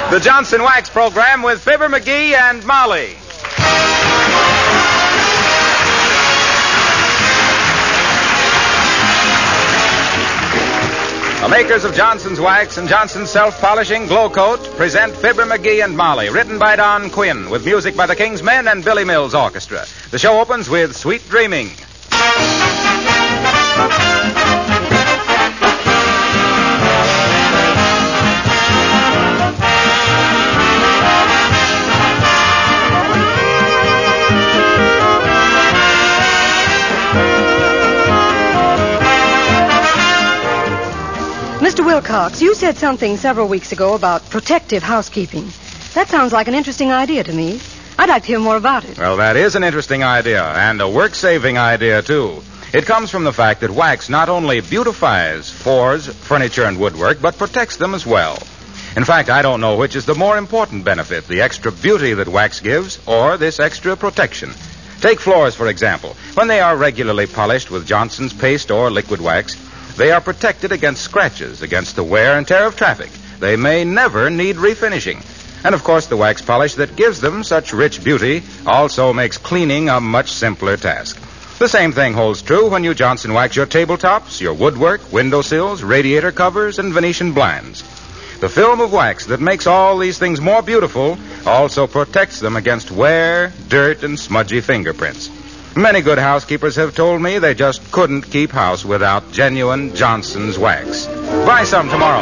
The Johnson Wax Program with Fibber McGee and Molly. The makers of Johnson's Wax and Johnson's Self-Polishing Glow Coat present Fibber McGee and Molly, written by Don Quinn, with music by the King's Men and Billy Mills Orchestra. The show opens with Sweet Dreaming. Mr. Wilcox, you said something several weeks ago about protective housekeeping. That sounds like an interesting idea to me. I'd like to hear more about it. Well, that is an interesting idea, and a work-saving idea, too. It comes from the fact that wax not only beautifies floors, furniture, and woodwork, but protects them as well. In fact, I don't know which is the more important benefit, the extra beauty that wax gives, or this extra protection. Take floors, for example. When they are regularly polished with Johnson's paste or liquid wax, they are protected against scratches, against the wear and tear of traffic. They may never need refinishing. And, of course, the wax polish that gives them such rich beauty also makes cleaning a much simpler task. The same thing holds true when you Johnson wax your tabletops, your woodwork, windowsills, radiator covers, and Venetian blinds. The film of wax that makes all these things more beautiful also protects them against wear, dirt, and smudgy fingerprints. Many good housekeepers have told me they just couldn't keep house without genuine Johnson's Wax. Buy some tomorrow.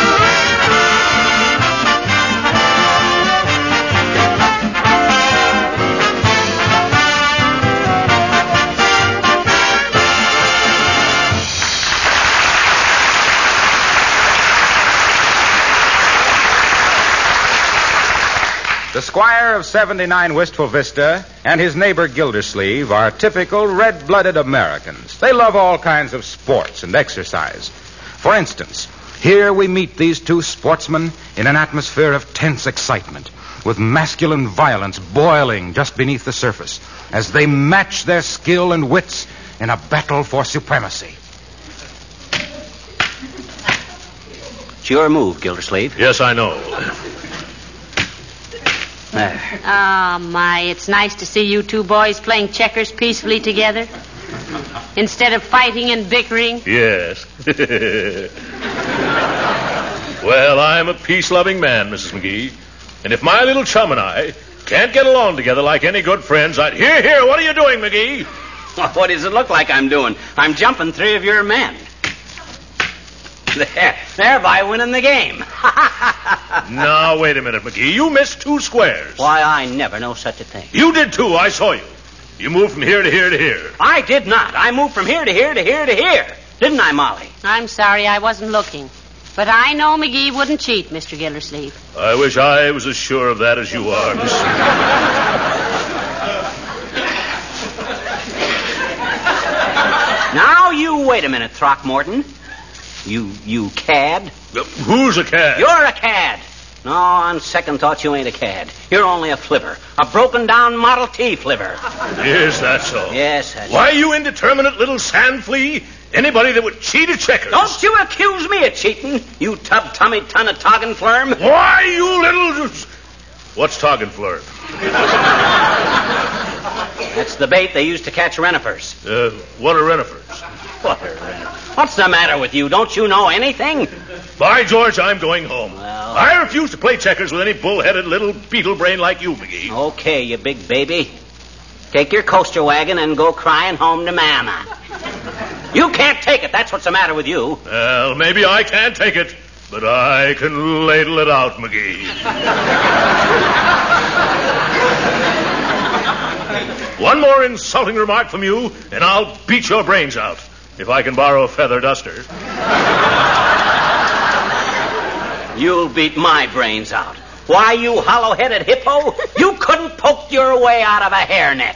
The squire of 79 Wistful Vista and his neighbor Gildersleeve are typical red-blooded Americans. They love all kinds of sports and exercise. For instance, here we meet these two sportsmen in an atmosphere of tense excitement, with masculine violence boiling just beneath the surface, as they match their skill and wits in a battle for supremacy. It's your move, Gildersleeve. Yes, I know. Oh, my, it's nice to see you two boys playing checkers peacefully together instead of fighting and bickering. Yes. Well, I'm a peace-loving man, Mrs. McGee. And if my little chum and I can't get along together like any good friends, I'd... Here, what are you doing, McGee? What does it look like I'm doing? I'm jumping 3 of your men. Thereby winning the game. Now, wait a minute, McGee. You missed 2 squares. Why, I never know such a thing. You did, too. I saw you. You moved from here to here to here. I did not. I moved from here to here to here to here. Didn't I, Molly? I'm sorry I wasn't looking. But I know McGee wouldn't cheat, Mr. Gildersleeve. I wish I was as sure of that as you are, Miss. Now, you wait a minute, Throckmorton. You cad? Who's a cad? You're a cad. No, on second thought, you ain't a cad. You're only a flivver. A broken-down Model T flivver. Is that so? Yes, that's Why, you indeterminate little sand flea? Anybody that would cheat at checkers. Don't you accuse me of cheating, you tub-tummied ton of toggin flurm. Why, you little... What's toggin flurm? That's the bait they use to catch renifers. What are renifers? What are renifers? What's the matter with you? Don't you know anything? By George, I'm going home. Well... I refuse to play checkers with any bull-headed little beetle brain like you, McGee. Okay, you big baby. Take your coaster wagon and go crying home to Mama. You can't take it. That's what's the matter with you. Well, maybe I can't take it, but I can ladle it out, McGee. One more insulting remark from you, and I'll beat your brains out. If I can borrow a feather duster. You'll beat my brains out. Why, you hollow-headed hippo, you couldn't poke your way out of a hairnet.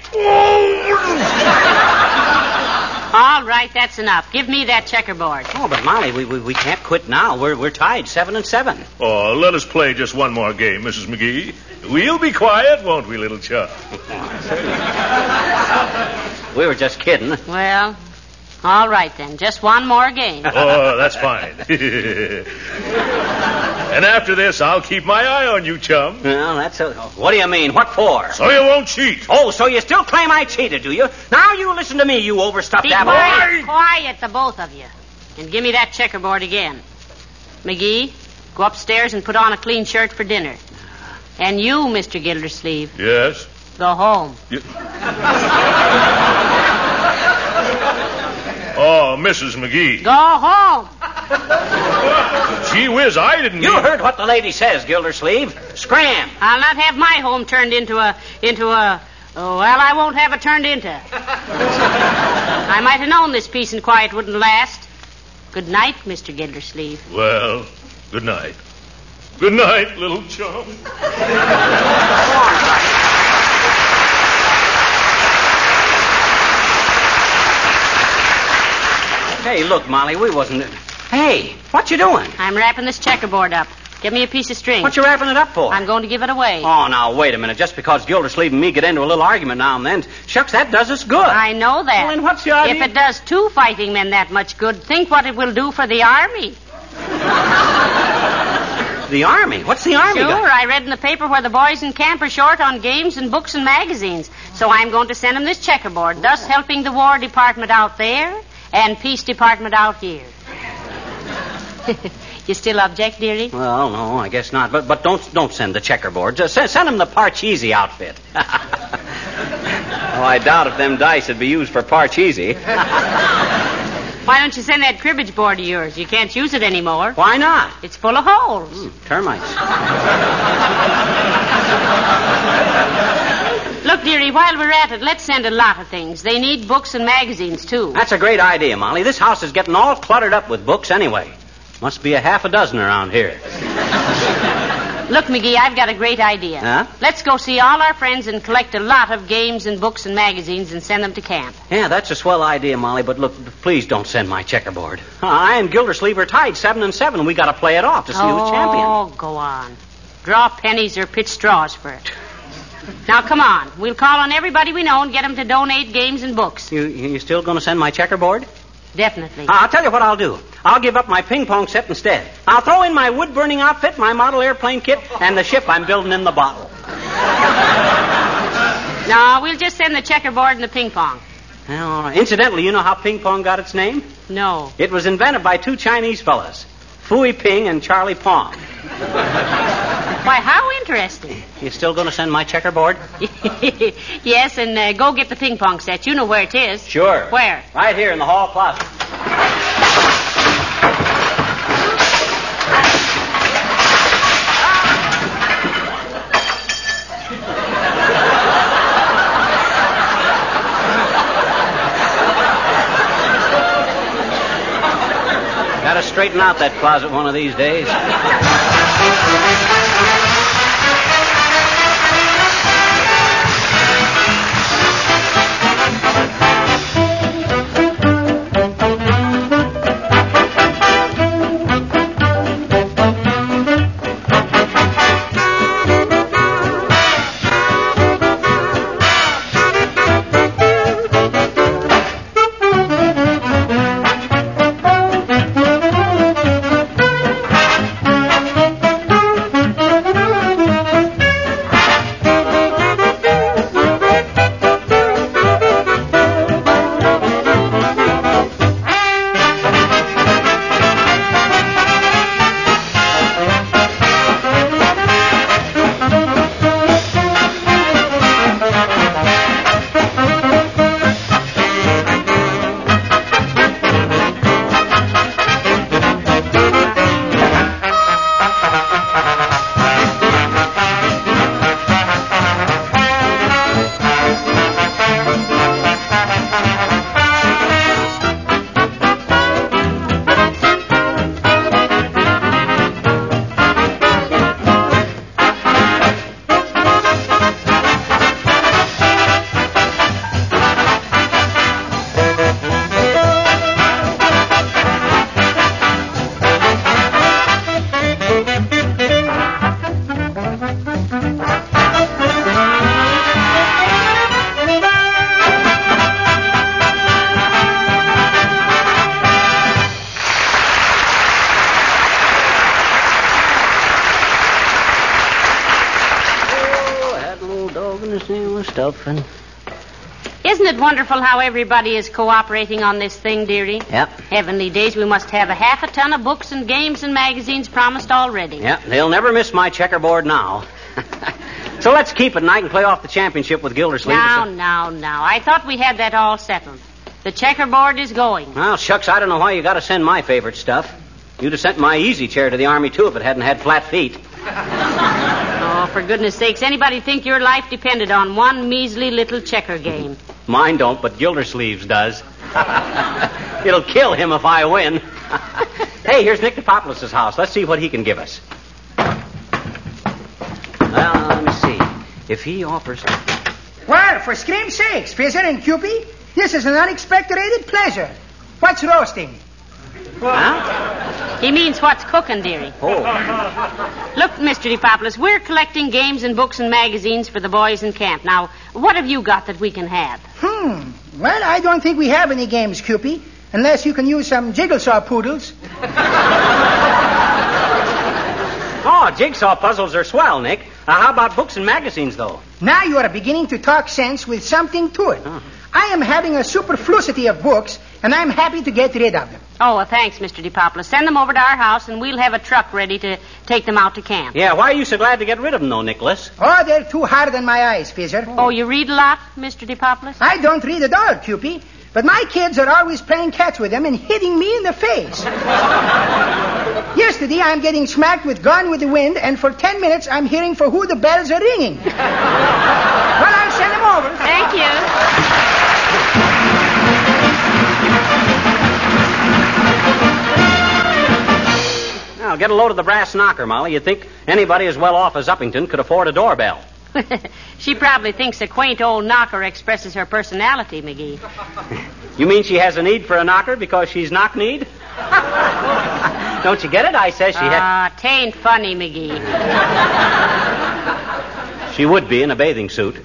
All right, that's enough. Give me that checkerboard. Oh, but Molly, we can't quit now. We're tied 7-7. Oh, let us play just one more game, Mrs. McGee. We'll be quiet, won't we, little chum? We were just kidding. Well, all right then. Just one more game. Oh, that's fine. And after this, I'll keep my eye on you, chum. Well, what do you mean? What for? So you won't cheat. Oh, so you still claim I cheated, do you? Now you listen to me, you overstuffed apple. Quiet, the both of you. And give me that checkerboard again. McGee, go upstairs and put on a clean shirt for dinner. And you, Mr. Gildersleeve. Yes? Go home. Oh, Mrs. McGee. Go home. Gee whiz, I didn't You mean... heard what the lady says, Gildersleeve. Scram. I'll not have my home turned into a... well, I won't have it turned into. I might have known this peace and quiet wouldn't last. Good night, Mr. Gildersleeve. Well, good night. Good night, little chum. Hey, look, Molly, we wasn't... Hey, what you doing? I'm wrapping this checkerboard up. Give me a piece of string. What you wrapping it up for? I'm going to give it away. Oh, now, wait a minute. Just because Gildersleeve and me get into a little argument now and then, shucks, that does us good. I know that. Well, then what's your idea? If it does two fighting men that much good, think what it will do for the Army. The Army? What's the Army Sure, got? I read in the paper where the boys in camp are short on games and books and magazines. So I'm going to send them this checkerboard, thus helping the War Department out there and Peace Department out here. You still object, dearie? Well, no, I guess not. But don't send the checkerboard. Just send them the Parcheesi outfit. Oh, I doubt if them dice would be used for Parcheesi. Why don't you send that cribbage board of yours? You can't use it anymore. Why not? It's full of holes. Termites. Look, dearie, while we're at it, let's send a lot of things. They need books and magazines, too. That's a great idea, Molly. This house is getting all cluttered up with books anyway. Must be a half a dozen around here. Look, McGee, I've got a great idea. Huh? Let's go see all our friends and collect a lot of games and books and magazines and send them to camp. Yeah, that's a swell idea, Molly, but look, please don't send my checkerboard. I and Gildersleeve are tied 7-7, and we got to play it off to see who's champion. Oh, go on. Draw pennies or pitch straws for it. Now, come on. We'll call on everybody we know and get them to donate games and books. You still going to send my checkerboard? Definitely. I'll tell you what I'll do. I'll give up my ping-pong set instead. I'll throw in my wood-burning outfit, my model airplane kit, and the ship I'm building in the bottle. No, we'll just send the checkerboard and the ping-pong. Well, all right. Incidentally, you know how ping-pong got its name? No. It was invented by two Chinese fellas, Fui Ping and Charlie Pong. Why, how interesting. You still going to send my checkerboard? Yes, and go get the ping-pong set. You know where it is. Sure. Where? Right here in the hall closet. Got to straighten out that closet one of these days. most often. Isn't it wonderful how everybody is cooperating on this thing, dearie? Yep. Heavenly days, we must have a half a ton of books and games and magazines promised already. Yep, they'll never miss my checkerboard now. So let's keep it, and I can play off the championship with Gildersleeve. Now. I thought we had that all settled. The checkerboard is going. Well, shucks, I don't know why you got to send my favorite stuff. You'd have sent my easy chair to the Army, too, if it hadn't had flat feet. Oh, for goodness sakes, anybody think your life depended on one measly little checker game? Mine don't, but Gildersleeve's does. It'll kill him if I win. Hey, here's Nick Topopoulos' house. Let's see what he can give us. Well, let me see. If he offers... Well, for scream's sakes, Fizzer and Cupid, this is an unexpected pleasure. What's roasting? Huh? He means what's cooking, dearie. Oh. Look, Mr. Topopoulos, we're collecting games and books and magazines for the boys in camp. Now, what have you got that we can have? Well, I don't think we have any games, Cupid, unless you can use some jigsaw poodles. Oh, jigsaw puzzles are swell, Nick. How about books and magazines, though? Now you are beginning to talk sense with something to it. I am having a superfluity of books, and I'm happy to get rid of them. Oh, well, thanks, Mr. Topopoulos. Send them over to our house, and we'll have a truck ready to take them out to camp. Yeah, why are you so glad to get rid of them, though, Nicholas? Oh, they're too hard on my eyes, Fizzer. Oh, you read a lot, Mr. Topopoulos? I don't read at all, Cupid, but my kids are always playing catch with them and hitting me in the face. Yesterday, I'm getting smacked with Gone with the Wind, and for 10 minutes, I'm hearing for who the bells are ringing. Well, I'll send them over. Thank you. Now, get a load of the brass knocker, Molly. You'd think anybody as well off as Uppington could afford a doorbell. She probably thinks a quaint old knocker expresses her personality, McGee. You mean she has a need for a knocker because she's knock-kneed? Don't you get it? I says she had... Tain't funny, McGee. She would be in a bathing suit.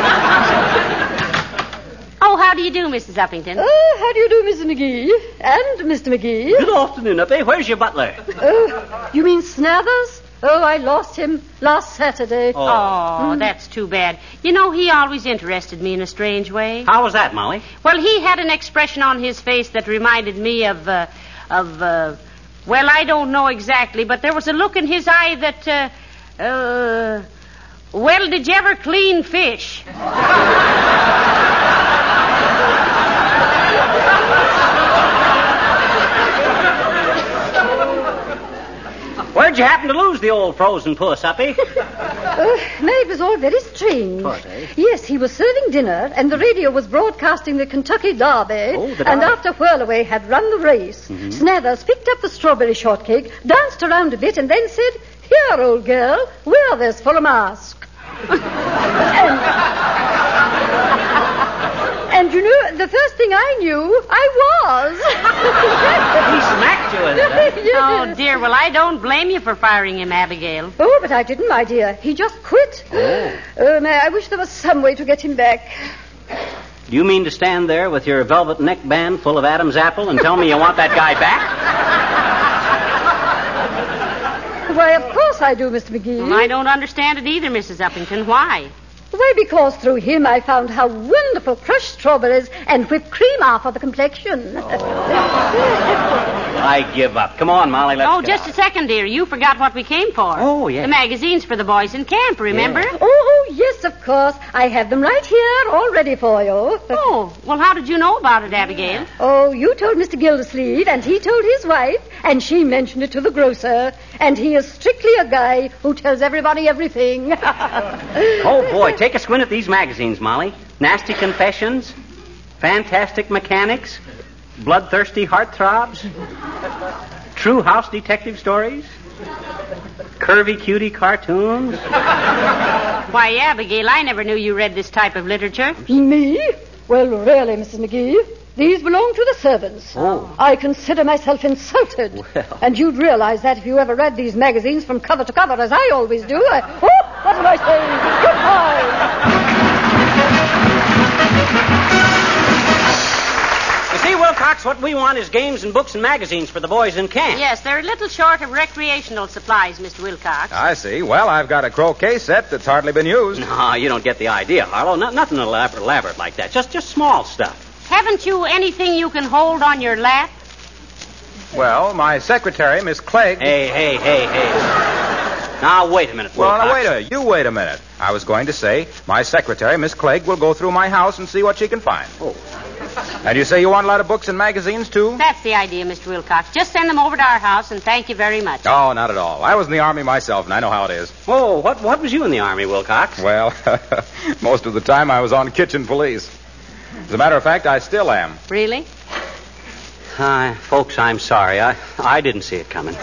Oh, how do you do, Mrs. Uppington? Oh, how do you do, Mrs. McGee? And Mr. McGee? Good afternoon, Uppy. Where's your butler? Oh, you mean Snathers? Oh, I lost him last Saturday. Oh, that's too bad. You know, he always interested me in a strange way. How was that, Molly? Well, he had an expression on his face that reminded me of, well, I don't know exactly, but there was a look in his eye that, well, did you ever clean fish? Where'd you happen to lose the old frozen puss, Uppy? It was all very strange. What, eh? Yes, he was serving dinner, and the radio was broadcasting the Kentucky Derby. Oh, the and Derby. after Whirlaway had run the race, Snathers picked up the strawberry shortcake, danced around a bit, and then said, "Here, old girl, wear this for a mask." And you know, the first thing I knew, I was. He smacked you with it, huh? Yes. Oh, dear. Well, I don't blame you for firing him, Abigail. Oh, but I didn't, my dear. He just quit. Oh, May, I wish there was some way to get him back. Do you mean to stand there with your velvet neckband full of Adam's apple and tell me you want that guy back? Why, of course I do, Mr. McGee. Well, I don't understand it either, Mrs. Uppington. Why? Why, because through him I found how wonderful crushed strawberries and whipped cream are for the complexion. I give up. Come on, Molly, let's go. Just a second, dear. You forgot what we came for. Oh, yeah. The magazines for the boys in camp, remember? Yeah. Oh, yes, of course. I have them right here, all ready for you. Oh, well, how did you know about it, Abigail? Oh, you told Mr. Gildersleeve, and he told his wife, and she mentioned it to the grocer. And he is strictly a guy who tells everybody everything. Oh, boy, take a squint at these magazines, Molly. Nasty Confessions, Fantastic Mechanics, Bloodthirsty Heartthrobs, True House Detective Stories, Curvy Cutie Cartoons. Why, Abigail, I never knew you read this type of literature. Me? Well, really, Mrs. McGee, these belong to the servants. Oh. I consider myself insulted. Well. And you'd realize that if you ever read these magazines from cover to cover, as I always do. What am I saying? Goodbye. You see, we'll Wilcox, what we want is games and books and magazines for the boys in camp. Yes, they're a little short of recreational supplies, Mr. Wilcox. I see. Well, I've got a croquet set that's hardly been used. No, you don't get the idea, Harlow. Nothing elaborate like that. Just small stuff. Haven't you anything you can hold on your lap? Well, my secretary, Miss Clegg... Hey. Now, wait a minute, Wilcox. Well, now, you wait a minute. I was going to say, my secretary, Miss Clegg, will go through my house and see what she can find. Oh. And you say you want a lot of books and magazines, too? That's the idea, Mr. Wilcox. Just send them over to our house, and thank you very much. Oh, not at all. I was in the Army myself, and I know how it is. Oh, what was you in the Army, Wilcox? Well, most of the time I was on kitchen police. As a matter of fact, I still am. Really? Folks, I'm sorry. I didn't see it coming.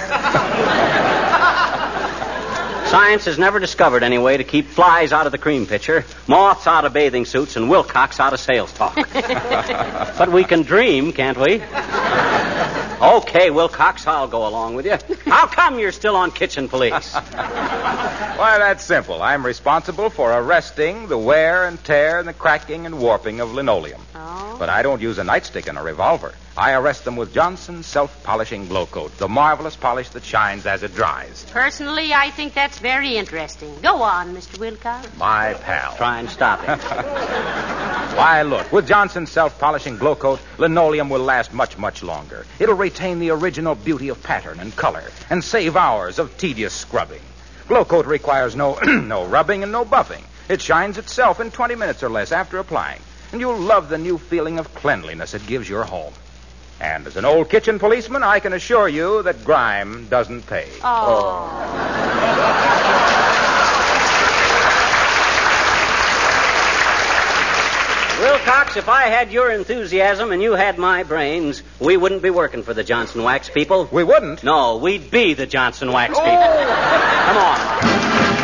Science has never discovered any way to keep flies out of the cream pitcher, moths out of bathing suits, and Wilcox out of sales talk. But we can dream, can't we? Okay, Wilcox, I'll go along with you. How come you're still on kitchen police? Why, that's simple. I'm responsible for arresting the wear and tear and the cracking and warping of linoleum. Oh? But I don't use a nightstick and a revolver. I arrest them with Johnson's self-polishing glow coat, the marvelous polish that shines as it dries. Personally, I think that's very interesting. Go on, Mr. Wilcox. My pal. Try and stop it. Why, look, with Johnson's self-polishing glow coat, linoleum will last much, much longer. It'll retain the original beauty of pattern and color and save hours of tedious scrubbing. Glow coat requires no rubbing and no buffing. It shines itself in 20 minutes or less after applying, and you'll love the new feeling of cleanliness it gives your home. And as an old kitchen policeman, I can assure you that grime doesn't pay. Oh. Wilcox, if I had your enthusiasm and you had my brains, we wouldn't be working for the Johnson Wax people. We wouldn't? No, we'd be the Johnson Wax people. Come on.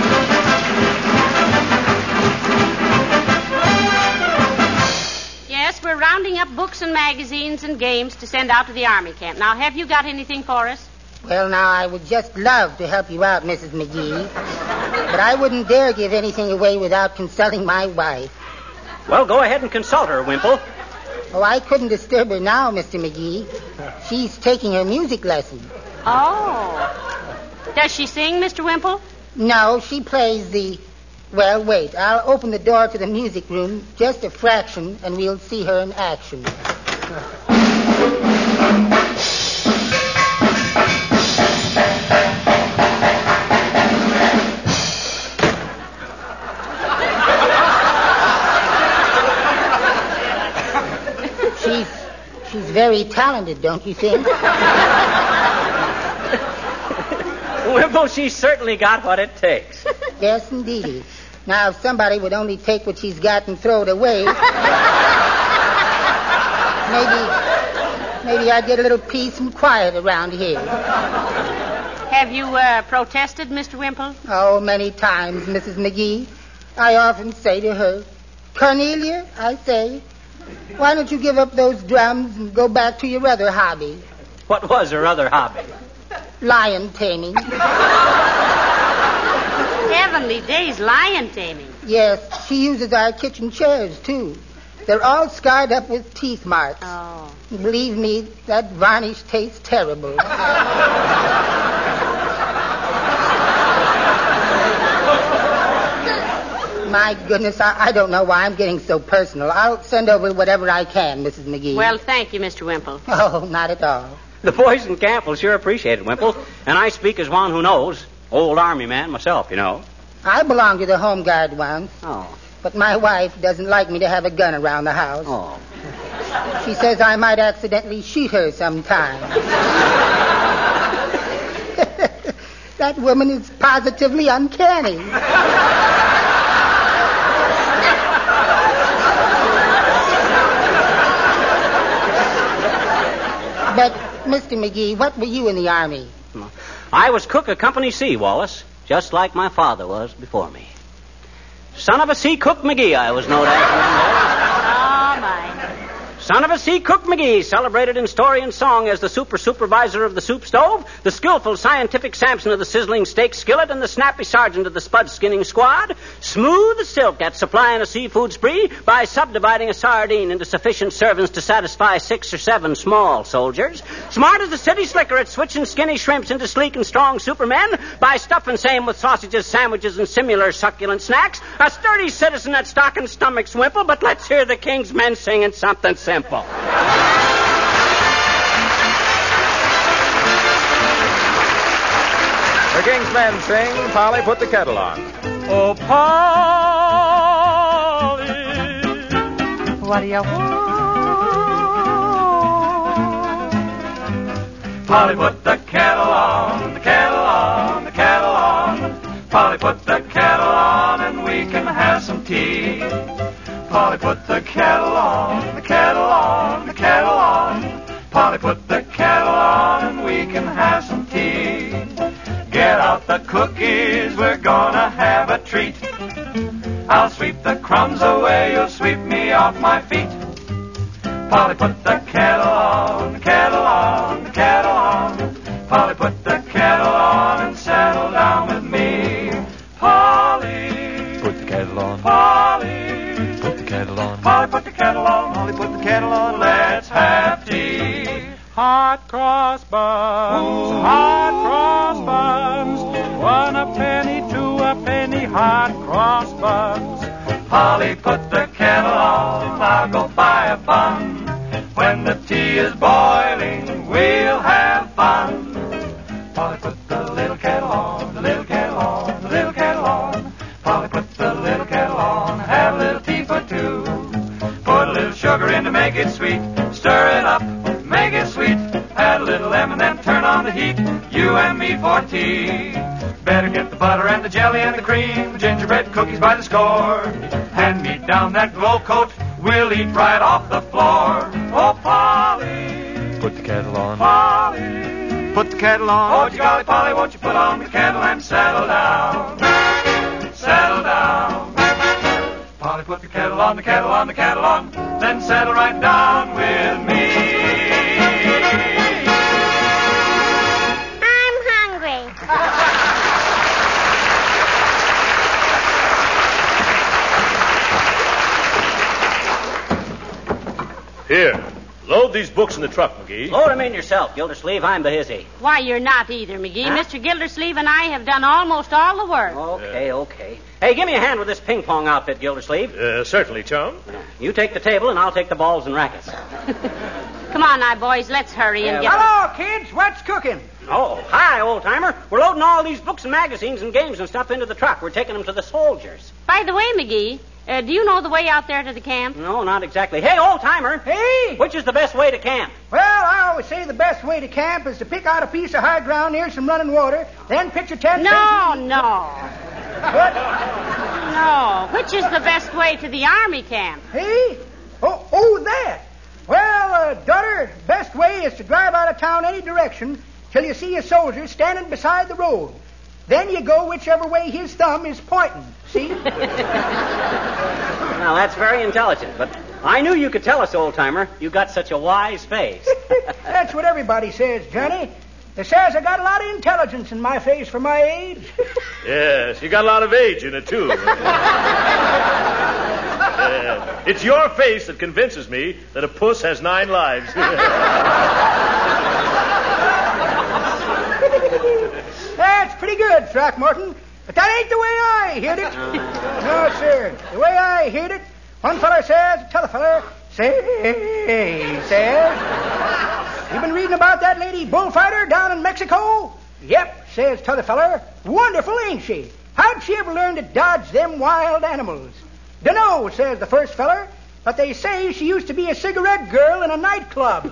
Yes, we're rounding up books and magazines and games to send out to the Army camp. Now, have you got anything for us? Well, now, I would just love to help you out, Mrs. McGee. But I wouldn't dare give anything away without consulting my wife. Well, go ahead and consult her, Wimple. Oh, I couldn't disturb her now, Mr. McGee. She's taking her music lesson. Oh. Does she sing, Mr. Wimple? No, she plays the... Well, wait. I'll open the door to the music room just a fraction, and we'll see her in action. She's very talented, don't you think? Wimple, she's certainly got what it takes. Yes, indeedy. Now, if somebody would only take what she's got and throw it away, maybe I'd get a little peace and quiet around here. Have you protested, Mr. Wimple? Oh, many times, Mrs. McGee. I often say to her, Cornelia, I say, why don't you give up those drums and go back to your other hobby? What was her other hobby? Lion taming. Heavenly days, lion taming. Yes, she uses our kitchen chairs, too. They're all scarred up with teeth marks. Oh. Believe me, that varnish tastes terrible. My goodness, I don't know why I'm getting so personal. I'll send over whatever I can, Mrs. McGee. Well, thank you, Mr. Wimple. Oh, not at all. The boys in camp will sure appreciate it, Wimple. And I speak as one who knows. Old Army man myself, you know. I belong to the Home Guard once. Oh. But my wife doesn't like me to have a gun around the house. Oh. She says I might accidentally shoot her sometime. That woman is positively uncanny. But, Mr. McGee, what were you in the Army? I was cook of Company C, Wallace, just like my father was before me. Son of a C. Cook McGee, I was known as. Oh, my. son of a sea cook McGee, celebrated in story and song as the supervisor of the soup stove, the skillful scientific Samson of the sizzling steak skillet, and the snappy sergeant of the spud skinning squad, smooth as silk at supplying a seafood spree by subdividing a sardine into sufficient servings to satisfy 6 or 7 small soldiers, smart as the city slicker at switching skinny shrimps into sleek and strong supermen by stuffing same with sausages, sandwiches, and similar succulent snacks, a sturdy citizen at stocking stomachs wimple, but let's hear the King's men singing something simple. The King's men sing, Polly, put the kettle on. Oh, Polly, what do you want? Polly, put the kettle on, the kettle on, the kettle on. Polly, put the kettle on and we can have some tea. Polly, put the kettle on, the kettle on, the kettle on. Polly, put the kettle on and we can have some tea. Get out the cookies, we're gonna have a treat. I'll sweep the crumbs away, you'll sweep me off my feet. Polly, put the kettle on, the kettle on, the kettle on. Polly, put the kettle on and settle down with me. Polly, Put the kettle on. Polly, Put the kettle on. Polly, put the kettle on. Polly, put the kettle on. Let's have tea. Hot cross buns, hot cross buns. 1 a penny, 2 a penny, hot cross buns. Polly, put the kettle on. I'll go buy a bun. When the tea is boiling, we'll have fun. Polly, put the little kettle on, the little kettle on, the little kettle on. Polly, put the little kettle on. Have a little tea for 2. Put a little sugar in to make it sweet. Stir it up, make it sweet. Add a little lemon, then turn on the heat. You and me for tea. Better get the butter and the jelly and the cream, the gingerbread cookies by the score. Hand me down that glow coat, we'll eat right off the floor. Oh, Polly, Put the kettle on. Polly, Put the kettle on. oh, golly, Polly, won't you put on the kettle and settle down? Settle down. Polly, put the kettle on, the kettle on, the kettle on, then settle right down with me. I'm hungry. Here, load these books in the truck, McGee. Load them in yourself, Gildersleeve. I'm busy. Why, you're not either, McGee. Mr. Gildersleeve and I have done almost all the work. Okay. Hey, give me a hand with this ping-pong outfit, Gildersleeve. Certainly, chum. You take the table, and I'll take the balls and rackets. Come on now, boys. Let's hurry and get... Hello, kids. What's cooking? Oh, hi, old-timer. We're loading all these books and magazines and games and stuff into the truck. We're taking them to the soldiers. By the way, McGee, do you know the way out there to the camp? No, not exactly. Hey, old-timer. Hey! Which is the best way to camp? Well, I always say the best way to camp is to pick out a piece of high ground near some running water, then pitch a tent. No. What? No. Which is the best way to the army camp? Hey? Oh, that. Well, daughter, best way is to drive out of town any direction till you see a soldier standing beside the road. Then you go whichever way his thumb is pointing. See? Now, that's very intelligent, but I knew you could tell us, old-timer. You got such a wise face. That's what everybody says, Johnny. They says I got a lot of intelligence in my face for my age. Yes, you got a lot of age in it, too. It's your face that convinces me that a puss has 9 lives. That's pretty good, Throckmorton. But that ain't the way I heard it. No, sir. The way I heard it, one feller says, tell a feller, says, you been reading about that lady bullfighter down in Mexico? Yep, says t'other feller. Wonderful, ain't she? How'd she ever learn to dodge them wild animals? Dunno, says the first feller, but they say she used to be a cigarette girl in a nightclub.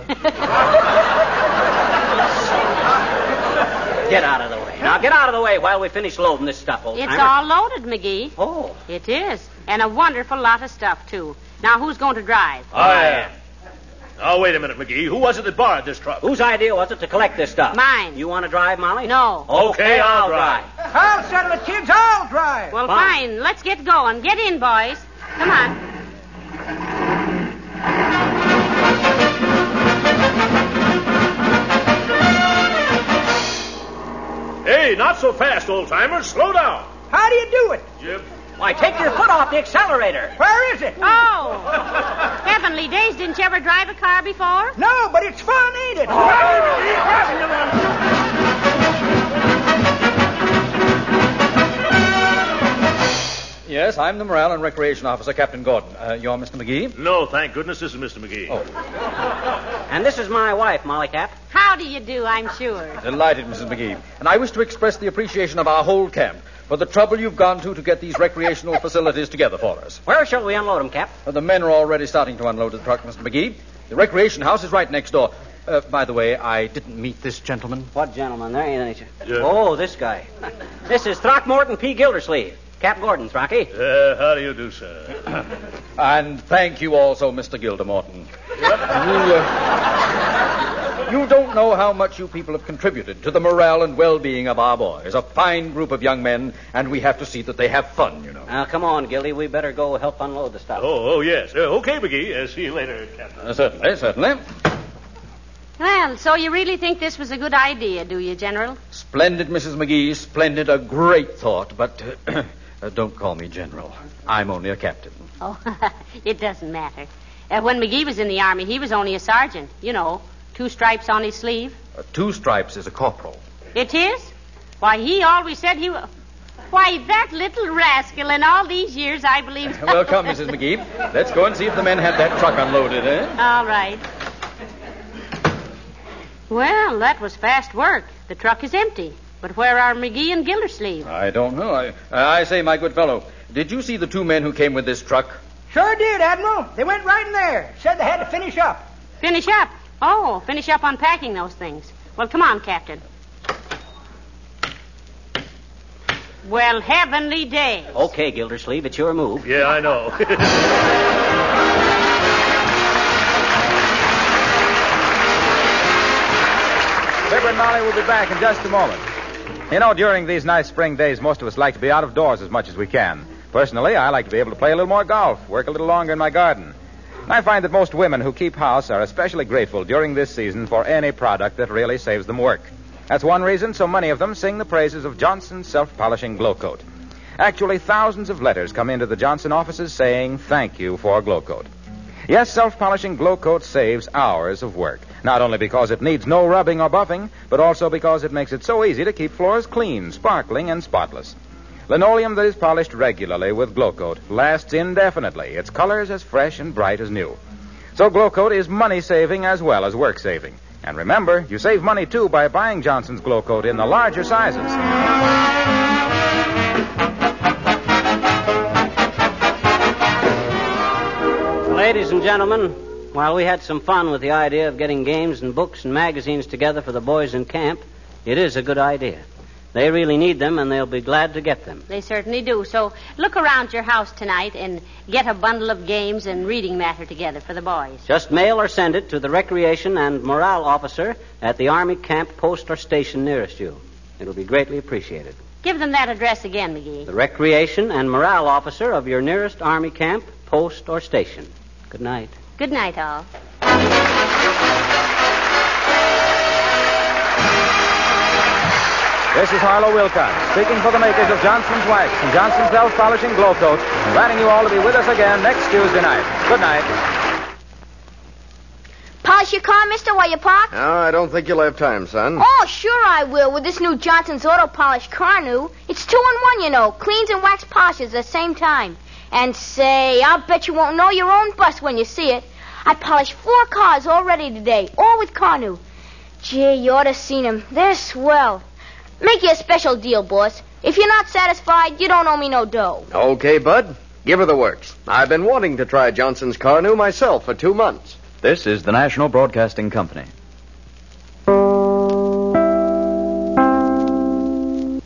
Get out of the way. Now, get out of the way while we finish loading this stuff, old-timer. It's all loaded, McGee. Oh. It is. And a wonderful lot of stuff, too. Now, who's going to drive? I am. Now, wait a minute, McGee. Who was it that borrowed this truck? Whose idea was it to collect this stuff? Mine. You want to drive, Molly? No. Okay, I'll drive. I'll settle it, kids. I'll drive. Well, fine. Let's get going. Get in, boys. Come on. Hey, not so fast, old-timer. Slow down. How do you do it? Jim. Why, take your foot off the accelerator. Where is it? Oh, heavenly days. Didn't you ever drive a car before? No, but it's fun, ain't it? Yes, I'm the Morale and Recreation Officer, Captain Gordon. You're Mr. McGee? No, thank goodness this is Mr. McGee. Oh. And this is my wife, Molly Cap. How do you do, I'm sure. Delighted, Mrs. McGee. And I wish to express the appreciation of our whole camp for the trouble you've gone to get these recreational facilities together for us. Where shall we unload them, Cap? The men are already starting to unload the truck, Mr. McGee. The recreation house is right next door. By the way, I didn't meet this gentleman. What gentleman? There ain't any. Yeah. Oh, this guy. This is Throckmorton P. Gildersleeve. Cap Gordon, Throcky. How do you do, sir? And thank you also, Mr. Gildermorton. You don't know how much you people have contributed to the morale and well-being of our boys. A fine group of young men, and we have to see that they have fun, you know. Now, come on, Gildy. We better go help unload the stuff. Oh, yes. Okay, McGee. See you later, Captain. Certainly. Well, so you really think this was a good idea, do you, General? Splendid, Mrs. McGee. Splendid. A great thought. But don't call me General. I'm only a captain. Oh, it doesn't matter. When McGee was in the Army, he was only a sergeant. You know, 2 stripes on his sleeve. 2 stripes is a corporal. It is? Why, he always said he was... Why, that little rascal, in all these years, I believe... Well, come, Mrs. McGee. Let's go and see if the men have that truck unloaded, eh? All right. Well, that was fast work. The truck is empty. But where are McGee and Gildersleeve? I don't know. I say, my good fellow, did you see the 2 men who came with this truck? Sure did, Admiral. They went right in there. Said they had to finish up. Finish up? Oh, finish up unpacking those things. Well, come on, Captain. Well, heavenly days. Okay, Gildersleeve, it's your move. Yeah, I know. Fibber and Molly will be back in just a moment. You know, during these nice spring days, most of us like to be out of doors as much as we can. Personally, I like to be able to play a little more golf, work a little longer in my garden. And I find that most women who keep house are especially grateful during this season for any product that really saves them work. That's one reason so many of them sing the praises of Johnson's self-polishing Glow Coat. Actually, thousands of letters come into the Johnson offices saying thank you for Glow Coat. Yes, self-polishing Glow Coat saves hours of work, not only because it needs no rubbing or buffing, but also because it makes it so easy to keep floors clean, sparkling, and spotless. Linoleum that is polished regularly with Glow Coat lasts indefinitely. Its color is as fresh and bright as new. So Glow Coat is money-saving as well as work-saving. And remember, you save money, too, by buying Johnson's Glow Coat in the larger sizes. Ladies and gentlemen, while we had some fun with the idea of getting games and books and magazines together for the boys in camp, it is a good idea. They really need them, and they'll be glad to get them. They certainly do. So look around your house tonight and get a bundle of games and reading matter together for the boys. Just mail or send it to the Recreation and Morale Officer at the Army camp, post, or station nearest you. It'll be greatly appreciated. Give them that address again, McGee. The Recreation and Morale Officer of your nearest Army camp, post, or station. Good night. Good night, all. This is Harlow Wilcox, speaking for the makers of Johnson's Wax and Johnson's Self-Polishing Glow Coat, inviting you all to be with us again next Tuesday night. Good night. Polish your car, mister, while you park? No, I don't think you'll have time, son. Oh, sure I will, with this new Johnson's Auto Polish car new. It's 2-in-1, you know. Cleans and wax polishes at the same time. And say, I'll bet you won't know your own bus when you see it. I polished 4 cars already today, all with car new. Gee, you ought to seen them. They're swell. Make you a special deal, boss. If you're not satisfied, you don't owe me no dough. Okay, Bud. Give her the works. I've been wanting to try Johnson's car new myself for 2 months. This is the National Broadcasting Company.